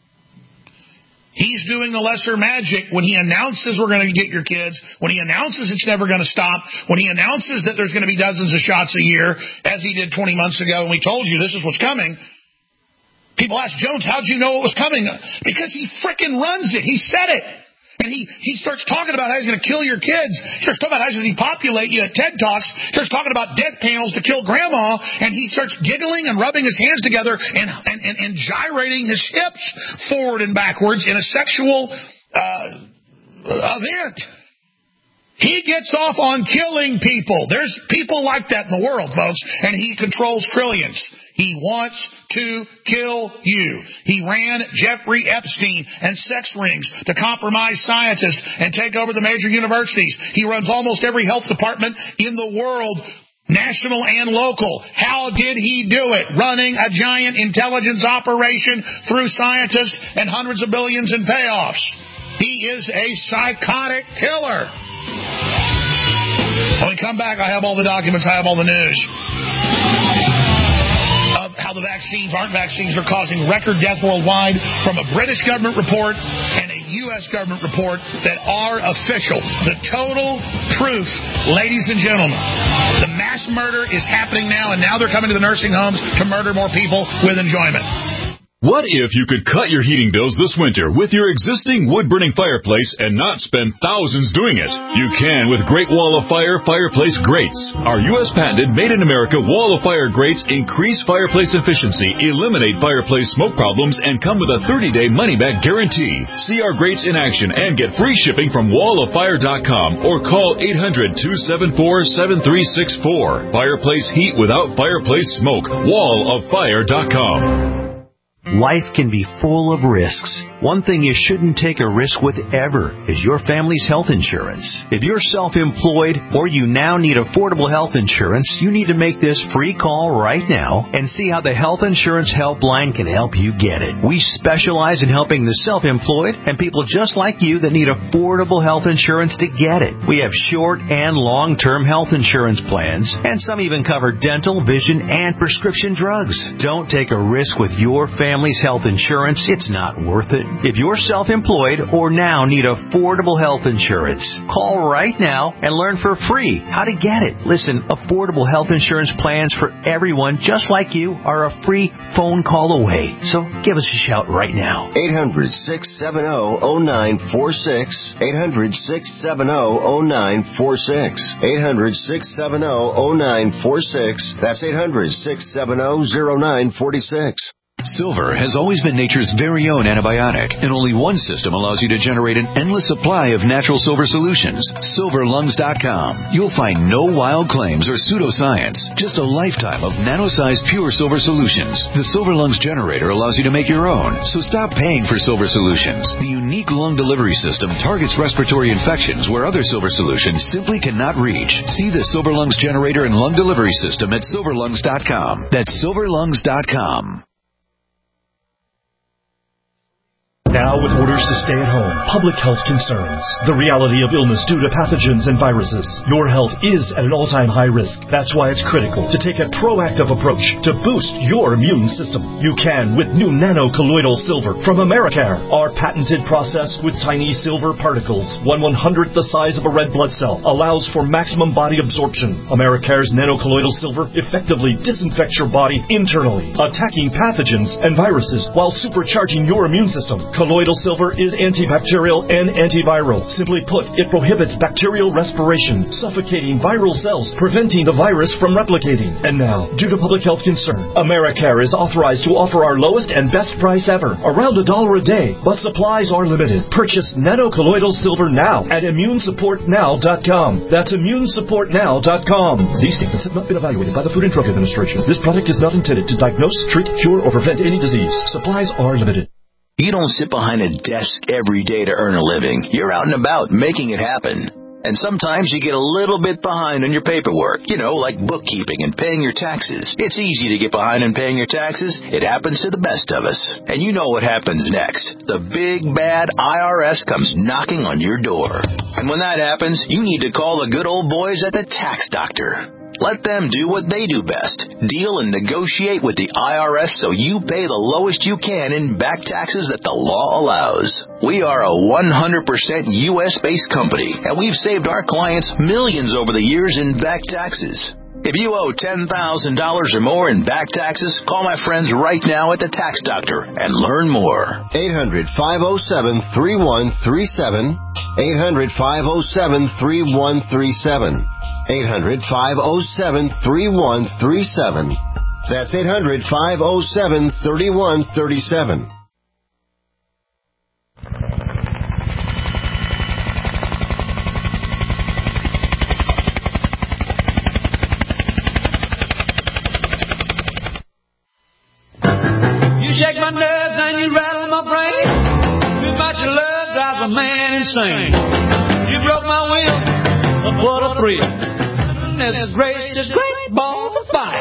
He's doing the lesser magic when he announces we're going to get your kids, when he announces it's never going to stop, when he announces that there's going to be dozens of shots a year, as he did twenty months ago, and we told you this is what's coming. People ask, Jones, how'd you know it was coming? Because he frickin' runs it. He said it. And he, he starts talking about how he's going to kill your kids. He starts talking about how he's going to depopulate you at TED Talks. He starts talking about death panels to kill grandma. And he starts giggling and rubbing his hands together and, and, and, and gyrating his hips forward and backwards in a sexual uh, event. He gets off on killing people. There's people like that in the world, folks, and he controls trillions. He wants to kill you. He ran Jeffrey Epstein and sex rings to compromise scientists and take over the major universities. He runs almost every health department in the world, national and local. How did he do it? Running a giant intelligence operation through scientists and hundreds of billions in payoffs. He is a psychotic killer. When we come back, I have all the documents, I have all the news of how the vaccines aren't vaccines. They're causing record death worldwide from a British government report and a U S government report that are official. The total truth, ladies and gentlemen. The mass murder is happening now, and now they're coming to the nursing homes to murder more people with enjoyment. What if you could cut your heating bills this winter with your existing wood-burning fireplace and not spend thousands doing it? You can with Great Wall of Fire Fireplace Grates. Our U S patented made-in-America Wall of Fire grates increase fireplace efficiency, eliminate fireplace smoke problems, and come with a thirty-day money-back guarantee. See our grates in action and get free shipping from wall of fire dot com or call eight hundred, two seven four, seven three six four. Fireplace heat without fireplace smoke. wall of fire dot com. Life can be full of risks. One thing you shouldn't take a risk with ever is your family's health insurance. If you're self-employed or you now need affordable health insurance, you need to make this free call right now and see how the Health Insurance Helpline can help you get it. We specialize in helping the self-employed and people just like you that need affordable health insurance to get it. We have short and long-term health insurance plans, and some even cover dental, vision, and prescription drugs. Don't take a risk with your family's health insurance. It's not worth it. If you're self-employed or now need affordable health insurance, call right now and learn for free how to get it. Listen, affordable health insurance plans for everyone just like you are a free phone call away. So give us a shout right now. eight hundred, six seven zero, zero nine four six. eight hundred, six seven zero, zero nine four six. eight hundred, six seven zero, zero nine four six. That's eight hundred, six seven zero, zero nine four six. Silver has always been nature's very own antibiotic, and only one system allows you to generate an endless supply of natural silver solutions. silver lungs dot com. You'll find no wild claims or pseudoscience, just a lifetime of nano-sized pure silver solutions. The Silver Lungs generator allows you to make your own, so stop paying for silver solutions. The unique lung delivery system targets respiratory infections where other silver solutions simply cannot reach. See the Silver Lungs generator and lung delivery system at silver lungs dot com. That's silver lungs dot com. Now with orders to stay at home, public health concerns, the reality of illness due to pathogens and viruses, your health is at an all-time high risk. That's why it's critical to take a proactive approach to boost your immune system. You can with new nano-colloidal silver from Americare. Our patented process with tiny silver particles, one one-hundredth the size of a red blood cell, allows for maximum body absorption. Americare's nano-colloidal silver effectively disinfects your body internally, attacking pathogens and viruses while supercharging your immune system. Colloidal silver is antibacterial and antiviral. Simply put, it prohibits bacterial respiration, suffocating viral cells, preventing the virus from replicating. And now, due to public health concern, Americare is authorized to offer our lowest and best price ever, around a dollar a day, but supplies are limited. Purchase nano-colloidal silver now at immune support now dot com. That's immune support now dot com. These statements have not been evaluated by the Food and Drug Administration. This product is not intended to diagnose, treat, cure, or prevent any disease. Supplies are limited. You don't sit behind a desk every day to earn a living. You're out and about making it happen. And sometimes you get a little bit behind on your paperwork, you know, like bookkeeping and paying your taxes. It's easy to get behind on paying your taxes. It happens to the best of us. And you know what happens next. The big, bad I R S comes knocking on your door. And when that happens, you need to call the good old boys at the Tax Doctor. Let them do what they do best. Deal and negotiate with the I R S so you pay the lowest you can in back taxes that the law allows. We are a one hundred percent U S-based company, and we've saved our clients millions over the years in back taxes. If you owe ten thousand dollars or more in back taxes, call my friends right now at the Tax Doctor and learn more. eight hundred, five oh seven, three one three seven. eight hundred, five oh seven, three one three seven. eight hundred, five oh seven, three one three seven. That's eight hundred, five oh seven, three one three seven. You shake my nerves and you rattle my brain. Too much love drives a man insane. You broke my will, what a thrill. Goodness gracious, great balls of fire.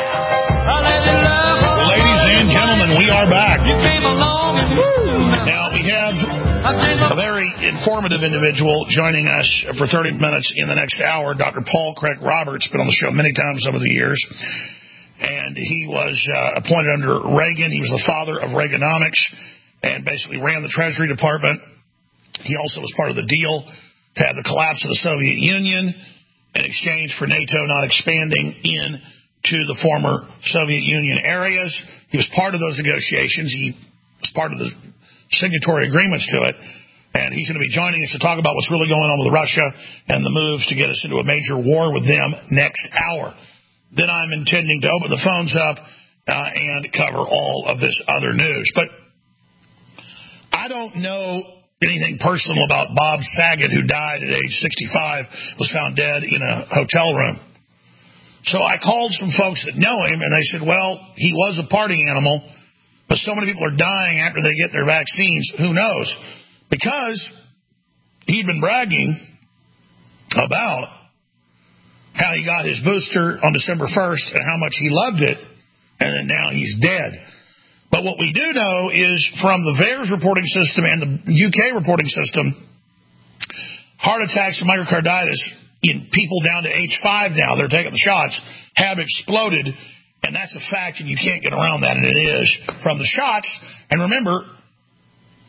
Ladies and gentlemen, we are back. You came along and woo. Now we have a very informative individual joining us for thirty minutes in the next hour. Doctor Paul Craig Roberts, been on the show many times over the years. And he was uh, appointed under Reagan. He was the father of Reaganomics and basically ran the Treasury Department. He also was part of the deal to have the collapse of the Soviet Union in exchange for NATO not expanding into the former Soviet Union areas. He was part of those negotiations. He was part of the signatory agreements to it. And he's going to be joining us to talk about what's really going on with Russia and the moves to get us into a major war with them next hour. Then I'm intending to open the phones up uh, and cover all of this other news. But I don't know anything personal about Bob Saget, who died at age sixty-five, was found dead in a hotel room. So I called some folks that know him, and they said, well, he was a party animal, but so many people are dying after they get their vaccines, who knows? Because he'd been bragging about how he got his booster on December first and how much he loved it, and then now he's dead. But what we do know is from the VAERS reporting system and the U K reporting system, heart attacks and myocarditis in people down to age five now, they're taking the shots, have exploded, and that's a fact, and you can't get around that, and it is from the shots. And remember,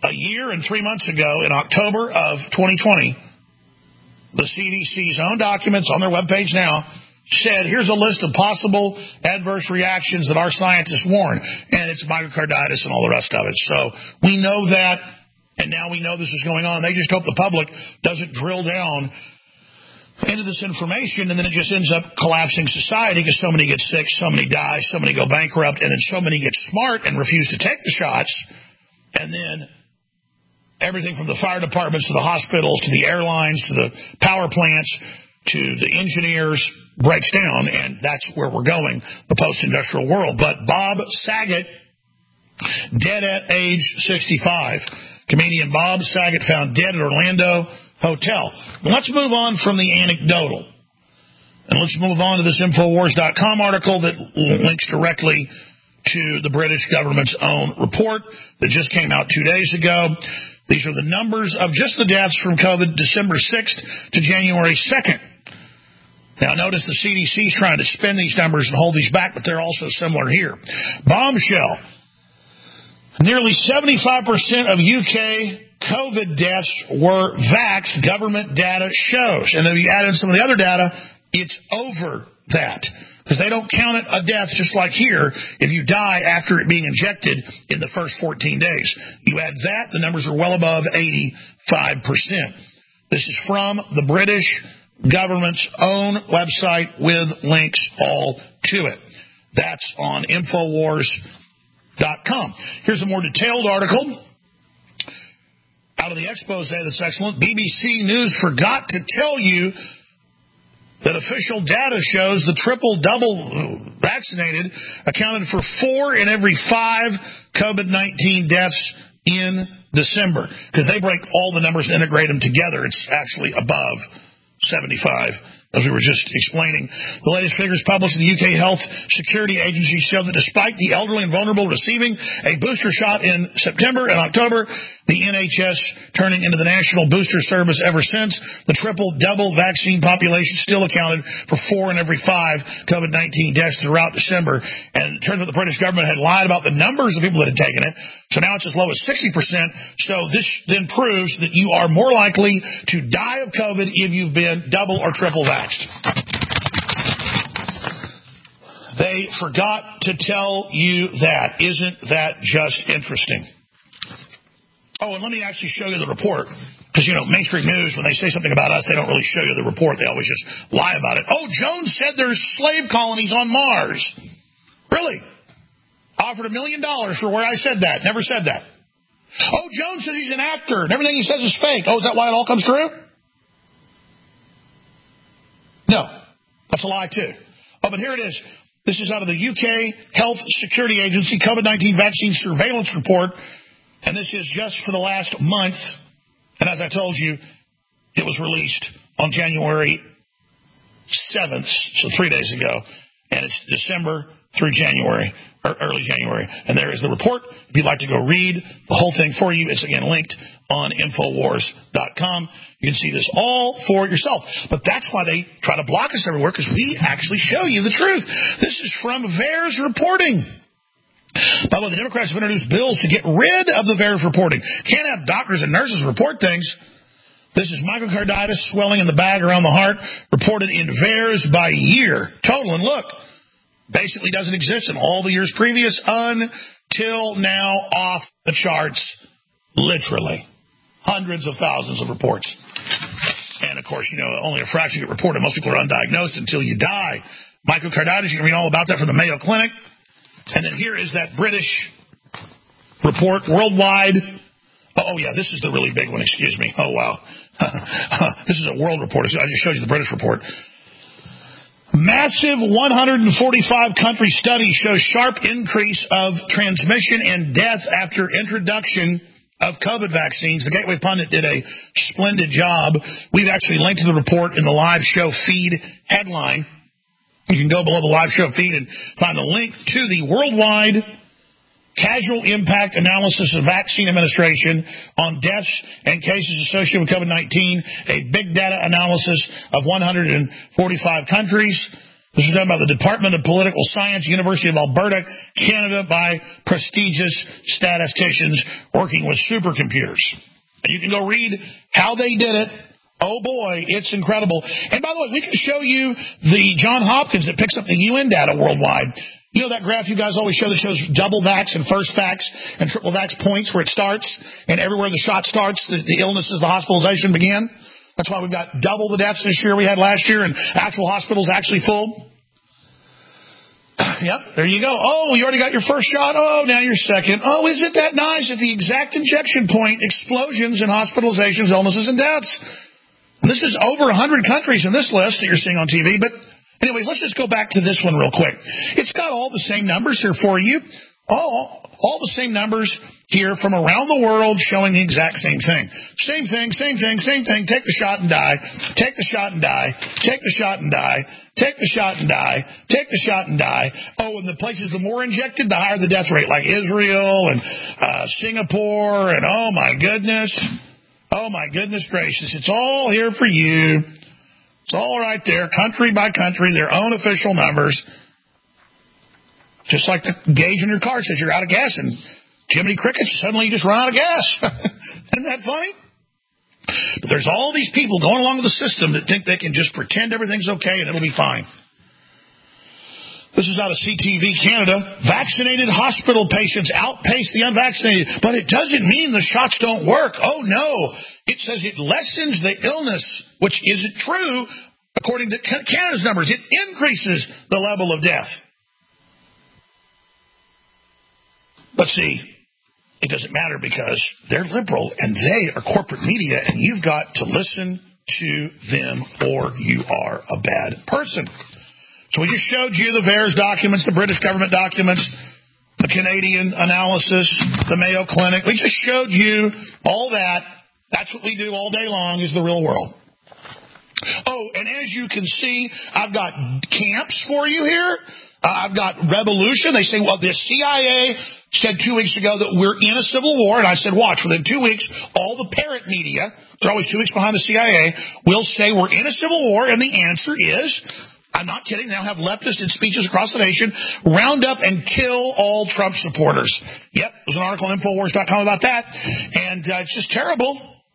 A year and three months ago, in October of twenty twenty, the C D C's own documents on their webpage now said, here's a list of possible adverse reactions that our scientists warn, and it's myocarditis and all the rest of it. So we know that, and now we know this is going on. They just hope the public doesn't drill down into this information, and then it just ends up collapsing society because so many get sick, so many die, so many go bankrupt, and then so many get smart and refuse to take the shots, and then everything from the fire departments to the hospitals to the airlines to the power plants to the engineers breaks down, and that's where we're going, the post-industrial world. But Bob Saget, dead at age sixty-five. Comedian Bob Saget found dead at Orlando hotel. Let's move on from the anecdotal, and let's move on to this Infowars dot com article that links directly to the British government's own report that just came out two days ago. These are the numbers of just the deaths from COVID December sixth to January second. Now, notice the C D C is trying to spin these numbers and hold these back, but they're also similar here. Bombshell. Nearly seventy-five percent of U K COVID deaths were vaxxed, government data shows. And if you add in some of the other data, it's over that. Because they don't count it a death just like here if you die after it being injected in the first fourteen days. You add that, the numbers are well above eighty-five percent. This is from the British government's own website with links all to it. That's on Infowars dot com. Here's a more detailed article out of the expose that's excellent. B B C News forgot to tell you that official data shows the triple-double vaccinated accounted for four in every five COVID nineteen deaths in December. Because they break all the numbers and integrate them together. It's actually above seventy-five, as we were just explaining. The latest figures published in the U K Health Security Agency show that despite the elderly and vulnerable receiving a booster shot in September and October, the N H S turning into the national booster service ever since, the triple-double vaccine population still accounted for four in every five COVID nineteen deaths throughout December. And it turns out the British government had lied about the numbers of people that had taken it, so now it's as low as sixty percent. So this then proves that you are more likely to die of COVID if you've been double or triple vaxxed. They forgot to tell you that. Isn't that just interesting? Oh, and let me actually show you the report. Because, you know, mainstream news, when they say something about us, they don't really show you the report. They always just lie about it. Oh, Jones said there's slave colonies on Mars. Really? Offered a million dollars for where I said that. Never said that. Oh, Jones says he's an actor and everything he says is fake. Oh, is that why it all comes true? No. That's a lie, too. Oh, but here it is. This is out of the U K Health Security Agency COVID nineteen Vaccine Surveillance Report, and this is just for the last month. And as I told you, it was released on January seventh, so three days ago, and it's December through January, or early January. And there is the report. If you'd like to go read the whole thing for you, it's again linked on Infowars dot com. You can see this all for yourself. But that's why they try to block us everywhere, because we actually show you the truth. This is from VAERS reporting. By the way, the Democrats have introduced bills to get rid of the VAERS reporting. Can't have doctors and nurses report things. This is myocarditis, swelling in the bag around the heart, reported in VAERS by year. Total, and look, basically doesn't exist in all the years previous until now, off the charts, literally. Hundreds of thousands of reports. And, of course, you know, only a fraction get reported. Most people are undiagnosed until you die. Myocarditis, you can read all about that from the Mayo Clinic. And then here is that British report worldwide. Oh, yeah, this is the really big one. Excuse me. Oh, wow. This is a world report. I just showed you the British report. Massive one hundred forty-five country study shows sharp increase of transmission and death after introduction of COVID vaccines. The Gateway Pundit did a splendid job. We've actually linked to the report in the live show feed headline. You can go below the live show feed and find the link to the worldwide casual impact analysis of vaccine administration on deaths and cases associated with COVID nineteen, a big data analysis of one hundred forty-five countries. This is done by the Department of Political Science, University of Alberta, Canada, by prestigious statisticians working with supercomputers. And you can go read how they did it. Oh, boy, it's incredible. And by the way, we can show you the Johns Hopkins that picks up the U N data worldwide. You know that graph you guys always show that shows double vax and first vax and triple vax points where it starts, and everywhere the shot starts, the, the illnesses, the hospitalization begin? That's why we've got double the deaths this year we had last year, and actual hospitals actually full. Yep, there you go. Oh, you already got your first shot. Oh, now you're second. Oh, isn't that nice? At the exact injection point, explosions in hospitalizations, illnesses, and deaths. And this is over one hundred countries in this list that you're seeing on T V. But anyways, let's just go back to this one real quick. It's got all the same numbers here for you. All, all the same numbers here from around the world showing the exact same thing. Same thing, same thing, same thing. Take the shot and die. Take the shot and die. Take the shot and die. Take the shot and die. Take the shot and die. Oh, and the places the more injected, the higher the death rate, like Israel and uh, Singapore, and oh my goodness. Oh my goodness gracious. It's all here for you. It's all right there, country by country, their own official numbers. Just like the gauge in your car says you're out of gas, and Jiminy Crickets, suddenly you just run out of gas. Isn't that funny? But there's all these people going along with the system that think they can just pretend everything's okay and it'll be fine. This is out of C T V Canada. Vaccinated hospital patients outpace the unvaccinated, but it doesn't mean the shots don't work. Oh, no. It says it lessens the illness, which isn't true. According to Canada's numbers, it increases the level of death. But see, it doesn't matter because they're liberal and they are corporate media, and you've got to listen to them or you are a bad person. So we just showed you the V A E R S documents, the British government documents, the Canadian analysis, the Mayo Clinic. We just showed you all that. That's what we do all day long is the real world. Oh, and as you can see, I've got camps for you here. Uh, I've got Revolution. They say, well, the C I A said two weeks ago that we're in a civil war. And I said, watch, within two weeks, all the parrot media, they're always two weeks behind the C I A, will say we're in a civil war. And the answer is, I'm not kidding, they'll have leftists in speeches across the nation round up and kill all Trump supporters. Yep, there's an article on Infowars dot com about that. And uh, it's just terrible.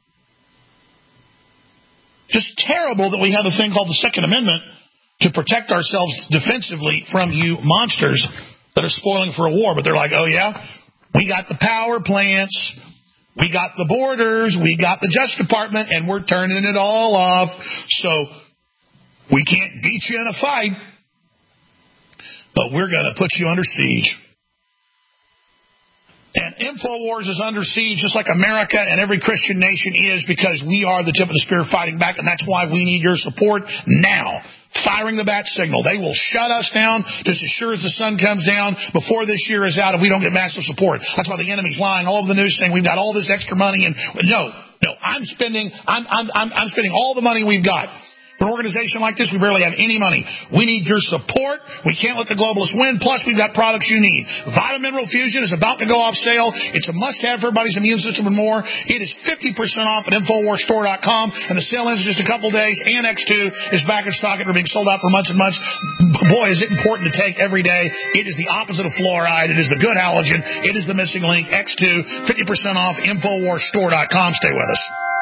Just terrible that we have a thing called the Second Amendment to protect ourselves defensively from you monsters that are spoiling for a war. But they're like, oh, yeah, we got the power plants, we got the borders, we got the Justice Department, and we're turning it all off. So we can't beat you in a fight, but we're going to put you under siege. And InfoWars is under siege just like America and every Christian nation is, because we are the tip of the spear fighting back, and that's why we need your support now. Firing the bat signal. They will shut us down just as sure as the sun comes down before this year is out if we don't get massive support. That's why the enemy's lying all over the news saying we've got all this extra money. And no, no, I'm spending, I'm, I'm, I'm, I'm spending all the money we've got. For an organization like this, we barely have any money. We need your support. We can't let the globalists win. Plus, we've got products you need. Vitamin Mineral Fusion is about to go off sale. It's a must-have for everybody's immune system and more. It is fifty percent off at Infowars Store dot com, and the sale ends in just a couple days. And X two is back in stock and are being sold out for months and months. Boy, is it important to take every day. It is the opposite of fluoride. It is the good halogen. It is the missing link. X two, fifty percent off, Infowars Store dot com. Stay with us.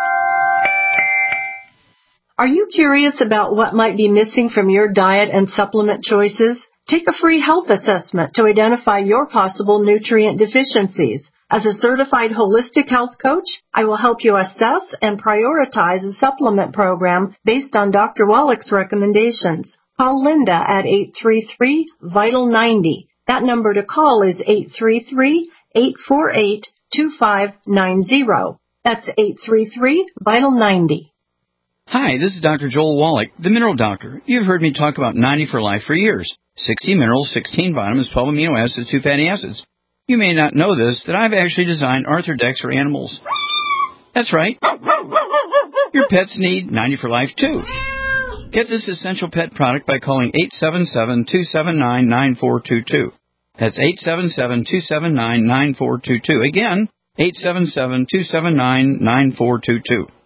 Are you curious about what might be missing from your diet and supplement choices? Take a free health assessment to identify your possible nutrient deficiencies. As a certified holistic health coach, I will help you assess and prioritize a supplement program based on Doctor Wallach's recommendations. Call Linda at eight three three, vital ninety. That number to call is eight three three, eight four eight, two five nine zero. That's eight three three, vital ninety. Hi, this is Doctor Joel Wallach, the Mineral Doctor. You've heard me talk about ninety for Life for years. sixty minerals, sixteen vitamins, twelve amino acids, two fatty acids. You may not know this, that I've actually designed Arthrodex for animals. That's right. Your pets need ninety for Life, too. Get this essential pet product by calling eight seven seven, two seven nine, nine four two two. That's eight seven seven, two seven nine, nine four two two. Again, eight seven seven, two seven nine, nine four two two.